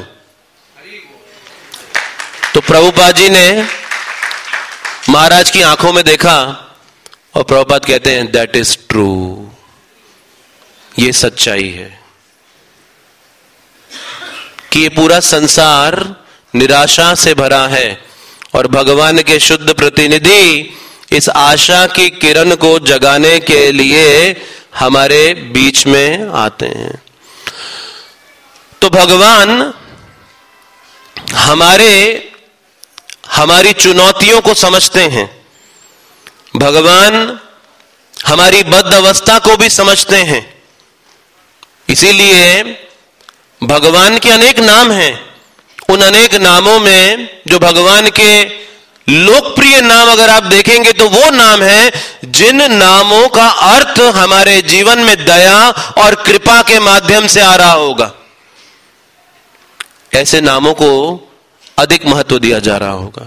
तो प्रभुपाद जी ने महाराज की आंखों में देखा और प्रभुपाद कहते हैं दैट इज ट्रू, ये सच्चाई है कि ये पूरा संसार निराशा से भरा है और भगवान के शुद्ध प्रतिनिधि इस आशा की किरण को जगाने के लिए हमारे बीच में आते हैं। तो भगवान हमारे हमारी चुनौतियों को समझते हैं, भगवान हमारी बद्ध अवस्था को भी समझते हैं। इसीलिए भगवान के अनेक नाम हैं, उन अनेक नामों में जो भगवान के लोकप्रिय नाम अगर आप देखेंगे तो वो नाम है जिन नामों का अर्थ हमारे जीवन में दया और कृपा के माध्यम से आ रहा होगा, ऐसे नामों को अधिक महत्व दिया जा रहा होगा।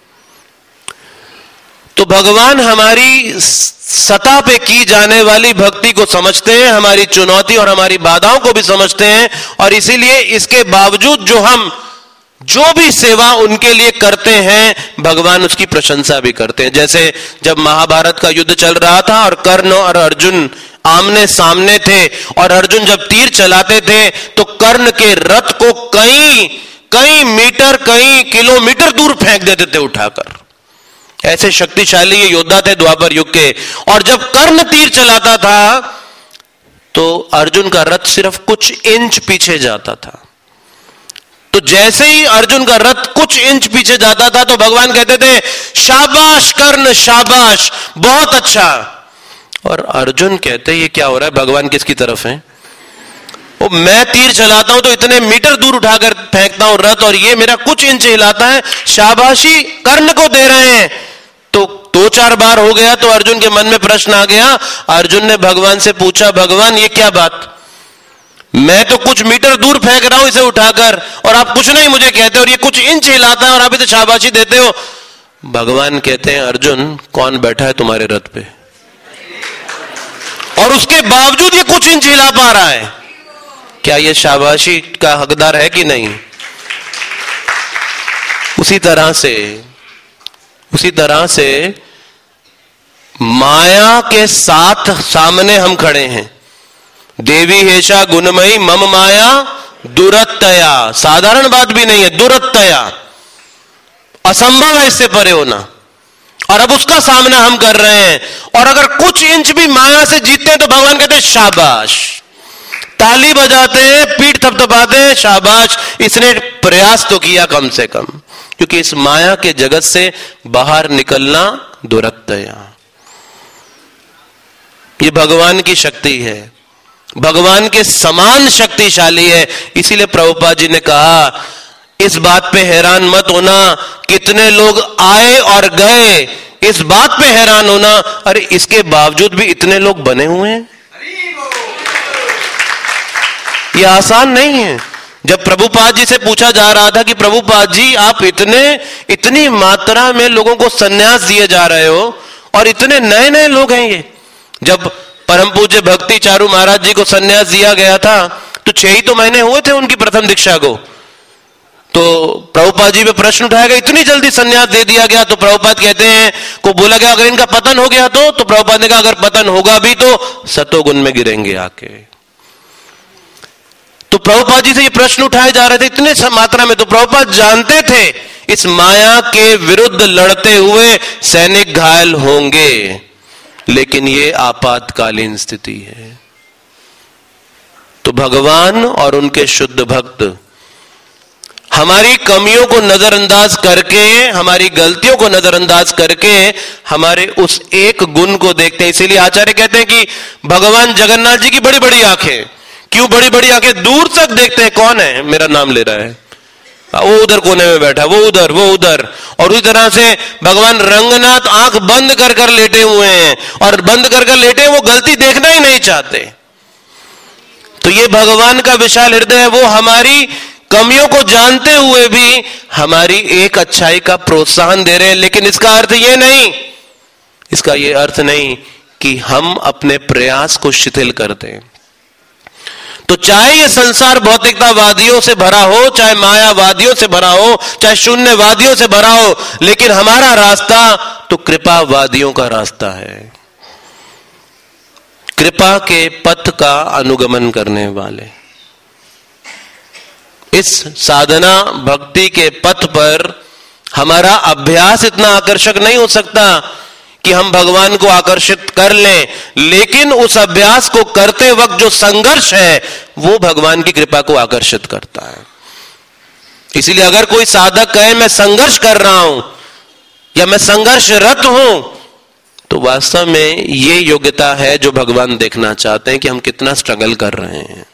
तो भगवान हमारी सतह पे की जाने वाली भक्ति को समझते हैं, हमारी चुनौती और हमारी बाधाओं को भी समझते हैं और इसीलिए इसके बावजूद जो हम जो भी सेवा उनके लिए करते हैं भगवान उसकी प्रशंसा भी करते हैं। जैसे जब महाभारत का युद्ध चल रहा था और कर्ण और अर्जुन आमने सामने थे और अर्जुन जब तीर चलाते थे तो कर्ण के रथ को कई कई मीटर कई किलोमीटर दूर फेंक देते थे उठाकर। ऐसे शक्तिशाली ये योद्धा थे द्वापर युग के। और जब कर्ण तीर चलाता था तो अर्जुन का रथ सिर्फ कुछ इंच पीछे जाता था। तो जैसे ही अर्जुन का रथ कुछ इंच पीछे जाता था तो भगवान कहते थे शाबाश कर्ण शाबाश, बहुत अच्छा। और अर्जुन कहते ये क्या हो रहा है, भगवान किसकी तरफ है? वो मैं तीर चलाता हूं तो इतने मीटर दूर उठाकर फेंकता हूं रथ और ये मेरा कुछ इंच हिलाता है, शाबाशी कर्ण को दे रहे हैं। तो दो चार बार हो गया तो अर्जुन के मन में प्रश्न आ गया। अर्जुन ने भगवान से पूछा, भगवान ये क्या बात, मैं तो कुछ मीटर दूर फेंक रहा हूं इसे उठाकर और आप कुछ नहीं मुझे कहते और ये कुछ इंच हिलाता है और आप इसे शाबाशी देते हो। भगवान कहते हैं अर्जुन कौन बैठा है तुम्हारे रथ पे और उसके बावजूद ये कुछ इंच हिला पा रहा है, क्या ये शाबाशी का हकदार है कि नहीं? उसी तरह से उसी तरह से माया के साथ सामने हम खड़े हैं। देवी हेशा गुणमयी मम माया दुरत्तया, साधारण बात भी नहीं है, दुरत्तया, असंभव है इससे परे होना। और अब उसका सामना हम कर रहे हैं और अगर कुछ इंच भी माया से जीतते हैं तो भगवान कहते हैं शाबाश, ताली बजाते हैं, पीठ थपथपाते हैं, शाबाश इसने प्रयास तो किया कम से कम। क्योंकि इस माया के जगत से बाहर निकलना दुरत्तया, ये भगवान की शक्ति है, भगवान के समान शक्तिशाली है। इसीलिए प्रभुपाद जी ने कहा इस बात पे हैरान मत होना कितने लोग आए और गए, इस बात पे हैरान होना अरे इसके बावजूद भी इतने लोग बने हुए हैं, ये आसान नहीं है। जब प्रभुपाद जी से पूछा जा रहा था कि प्रभुपाद जी आप इतने इतनी मात्रा में लोगों को संन्यास दिए जा रहे हो और इतने नए नए लोग हैं ये। जब परम पूज्य भक्ति चारू महाराज जी को संन्यास दिया गया था तो छह ही तो महीने हुए थे उनकी प्रथम दीक्षा को। तो प्रभुपाद जी पे प्रश्न उठाया गया इतनी जल्दी संन्यास दे दिया गया। तो प्रभुपाद कहते हैं को बोला गया अगर इनका पतन हो गया तो तो प्रभुपाद ने कहा अगर पतन होगा भी तो सतोगुण में गिरेंगे आके। तो प्रभुपाद जी से ये प्रश्न उठाए जा रहे थे इतने मात्रा में, तो प्रभुपाद जानते थे इस माया के विरुद्ध लड़ते हुए सैनिक घायल होंगे, लेकिन ये आपातकालीन स्थिति है। तो भगवान और उनके शुद्ध भक्त हमारी कमियों को नजरअंदाज करके, हमारी गलतियों को नजरअंदाज करके हमारे उस एक गुण को देखते हैं। इसीलिए आचार्य कहते हैं कि भगवान जगन्नाथ जी की बड़ी बड़ी आंखें। क्यों बड़ी बड़ी आंखें? दूर तक देखते हैं कौन है मेरा नाम ले रहा है, वो उधर कोने में बैठा, वो उधर, वो उधर। और उसी तरह से भगवान रंगनाथ आंख बंद कर कर लेटे हुए हैं, और बंद कर कर लेटे वो गलती देखना ही नहीं चाहते। तो ये भगवान का विशाल हृदय है। वो हमारी कमियों को जानते हुए भी हमारी एक अच्छाई का प्रोत्साहन दे रहे हैं। लेकिन इसका अर्थ ये नहीं, इसका ये अर्थ नहीं कि हम अपने प्रयास को शिथिल कर दें। तो चाहे ये संसार भौतिकतावादियों से भरा हो, चाहे मायावादियों से भरा हो, चाहे शून्यवादियों से भरा हो, लेकिन हमारा रास्ता तो कृपावादियों का रास्ता है, कृपा के पथ का अनुगमन करने वाले। इस साधना भक्ति के पथ पर हमारा अभ्यास इतना आकर्षक नहीं हो सकता कि हम भगवान को आकर्षित कर लें, लेकिन उस अभ्यास को करते वक्त जो संघर्ष है वो भगवान की कृपा को आकर्षित करता है। इसीलिए अगर कोई साधक कहे मैं संघर्ष कर रहा हूं या मैं संघर्षरत हूं, तो वास्तव में ये योग्यता है जो भगवान देखना चाहते हैं कि हम कितना स्ट्रगल कर रहे हैं।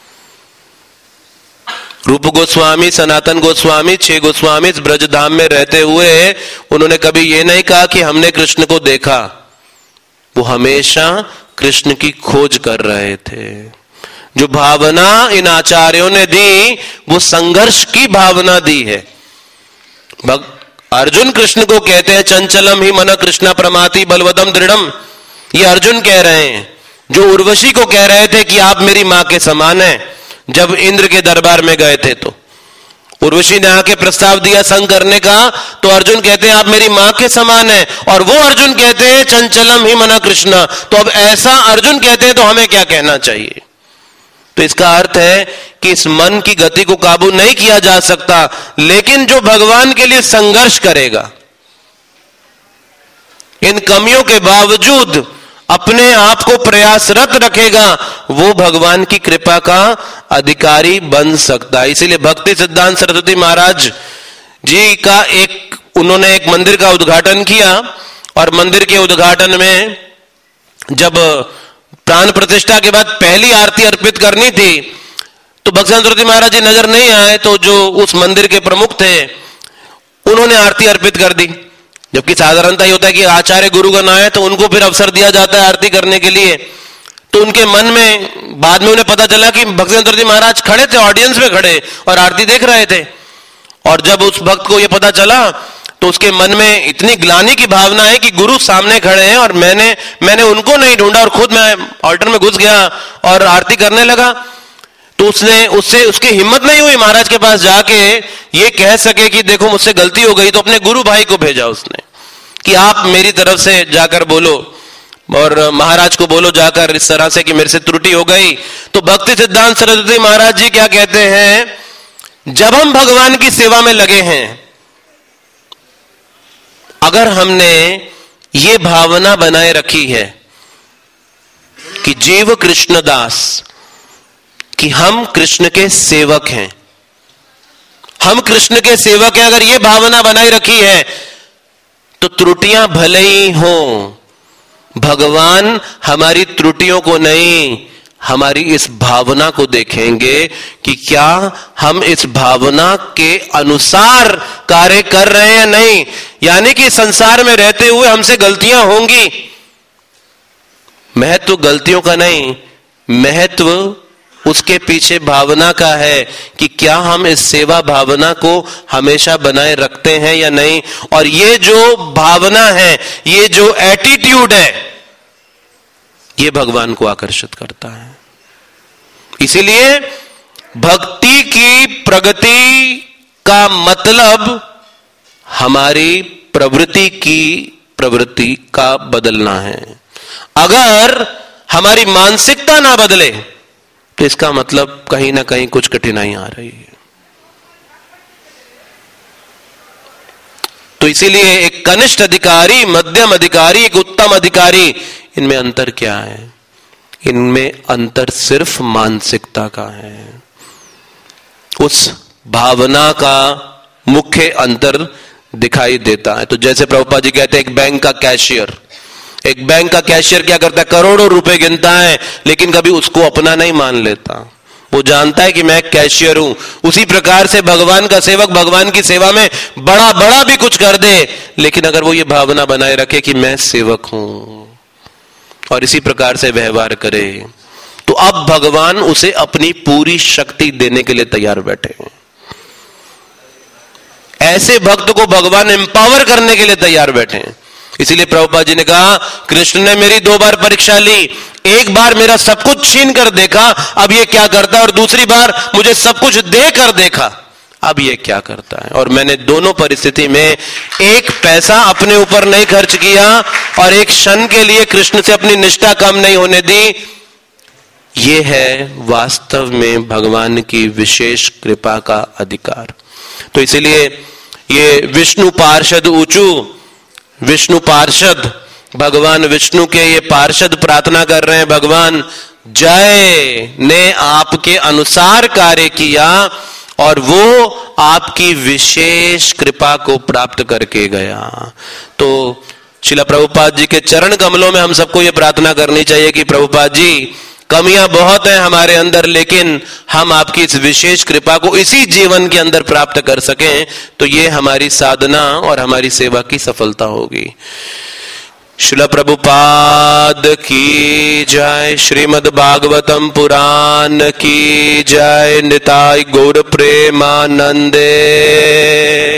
रूप गोस्वामी, सनातन गोस्वामी, छह गोस्वामी इस ब्रजधाम में रहते हुए उन्होंने कभी ये नहीं कहा कि हमने कृष्ण को देखा। वो हमेशा कृष्ण की खोज कर रहे थे। जो भावना इन आचार्यों ने दी वो संघर्ष की भावना दी है। अर्जुन कृष्ण को कहते हैं चंचलम ही मन कृष्णा प्रमाति बलवदम दृढ़म। ये अर्जुन कह रहे हैं, जो उर्वशी को कह रहे थे कि आप मेरी मां के समान हैं। जब इंद्र के दरबार में गए थे तो उर्वशी ने आके प्रस्ताव दिया संग करने का, तो अर्जुन कहते हैं आप मेरी मां के समान हैं, और वो अर्जुन कहते हैं चंचलम ही मना कृष्णा। तो अब ऐसा अर्जुन कहते हैं तो हमें क्या कहना चाहिए? तो इसका अर्थ है कि इस मन की गति को काबू नहीं किया जा सकता, लेकिन जो भगवान के लिए संघर्ष करेगा, इन कमियों के बावजूद अपने आप को प्रयासरत रखेगा, वो भगवान की कृपा का अधिकारी बन सकता है। इसीलिए भक्ति सिद्धांत सरस्वती महाराज जी का एक उन्होंने एक मंदिर का उद्घाटन किया, और मंदिर के उद्घाटन में जब प्राण प्रतिष्ठा के बाद पहली आरती अर्पित करनी थी तो भक्ति सरस्वती महाराज जी नजर नहीं आए। तो जो उस मंदिर के प्रमुख थे उन्होंने आरती अर्पित कर दी। जबकि साधारणता ये होता है कि आचार्य गुरुगण आए तो उनको फिर अवसर दिया जाता है आरती करने के लिए। तो उनके मन में बाद में उन्हें पता चला कि भक्ति सरस्वती महाराज खड़े थे, ऑडियंस में खड़े, और आरती देख रहे थे। और जब उस भक्त को यह पता चला तो उसके मन में इतनी ग्लानि की भावना है कि गुरु सामने खड़े हैं और मैंने मैंने उनको नहीं ढूंढा और खुद मैं ऑल्टर में घुस गया और आरती करने लगा। तो उसने उससे उसकी हिम्मत नहीं हुई महाराज के पास जाके ये कह सके कि देखो मुझसे गलती हो गई। तो अपने गुरु भाई को भेजा उसने कि आप मेरी तरफ से जाकर बोलो और महाराज को बोलो जाकर इस तरह से कि मेरे से त्रुटि हो गई। तो भक्ति सिद्धांत सरस्वती महाराज जी क्या कहते हैं, जब हम भगवान की सेवा में लगे हैं, अगर हमने ये भावना बनाए रखी है कि जीव कृष्णदास, कि हम कृष्ण के सेवक हैं, हम कृष्ण के सेवक हैं, अगर ये भावना बनाई रखी है तो त्रुटियां भले ही हों, भगवान हमारी त्रुटियों को नहीं, हमारी इस भावना को देखेंगे कि क्या हम इस भावना के अनुसार कार्य कर रहे हैं या नहीं। यानी कि संसार में रहते हुए हमसे गलतियां होंगी, महत्व गलतियों का नहीं, महत्व उसके पीछे भावना का है कि क्या हम इस सेवा भावना को हमेशा बनाए रखते हैं या नहीं। और ये जो भावना है, ये जो एटीट्यूड है, ये भगवान को आकर्षित करता है। इसीलिए भक्ति की प्रगति का मतलब हमारी प्रवृत्ति की प्रवृत्ति का बदलना है। अगर हमारी मानसिकता ना बदले तो इसका मतलब कहीं ना कहीं कुछ कठिनाई आ रही है। तो इसीलिए एक कनिष्ठ अधिकारी, मध्यम अधिकारी, एक उत्तम अधिकारी, इनमें अंतर क्या है? इनमें अंतर सिर्फ मानसिकता का है। उस भावना का मुख्य अंतर दिखाई देता है। तो जैसे प्रभुपाद जी कहते हैं, एक बैंक का कैशियर, एक बैंक का कैशियर क्या करता है? करोड़ों रुपए गिनता है, लेकिन कभी उसको अपना नहीं मान लेता। वो जानता है कि मैं कैशियर हूं। उसी प्रकार से भगवान का सेवक भगवान की सेवा में बड़ा बड़ा भी कुछ कर दे, लेकिन अगर वो ये भावना बनाए रखे कि मैं सेवक हूं और इसी प्रकार से व्यवहार करे, तो अब भगवान उसे अपनी पूरी शक्ति देने के लिए तैयार बैठे हैं। ऐसे भक्त को भगवान एम्पावर करने के लिए तैयार बैठे हैं। इसीलिए प्रभुपाद जी ने कहा, कृष्ण ने मेरी दो बार परीक्षा ली। एक बार मेरा सब कुछ छीन कर देखा, अब ये क्या करता है, और दूसरी बार मुझे सब कुछ दे कर देखा, अब ये क्या करता है। और मैंने दोनों परिस्थिति में एक पैसा अपने ऊपर नहीं खर्च किया और एक क्षण के लिए कृष्ण से अपनी निष्ठा कम नहीं होने दी। ये है वास्तव में भगवान की विशेष कृपा का अधिकार। तो इसीलिए ये विष्णु पार्षद ऊंचू, विष्णु पार्षद, भगवान विष्णु के ये पार्षद प्रार्थना कर रहे हैं, भगवान जय ने आपके अनुसार कार्य किया और वो आपकी विशेष कृपा को प्राप्त करके गया। तो श्रील प्रभुपाद जी के चरण कमलों में हम सबको ये प्रार्थना करनी चाहिए कि प्रभुपाद जी, कमियां बहुत हैं हमारे अंदर, लेकिन हम आपकी इस विशेष कृपा को इसी जीवन के अंदर प्राप्त कर सकें, तो ये हमारी साधना और हमारी सेवा की सफलता होगी। श्रील प्रभुपाद की जय। श्रीमद् भागवतम पुराण की जय। निताय गौर प्रेमानंदे।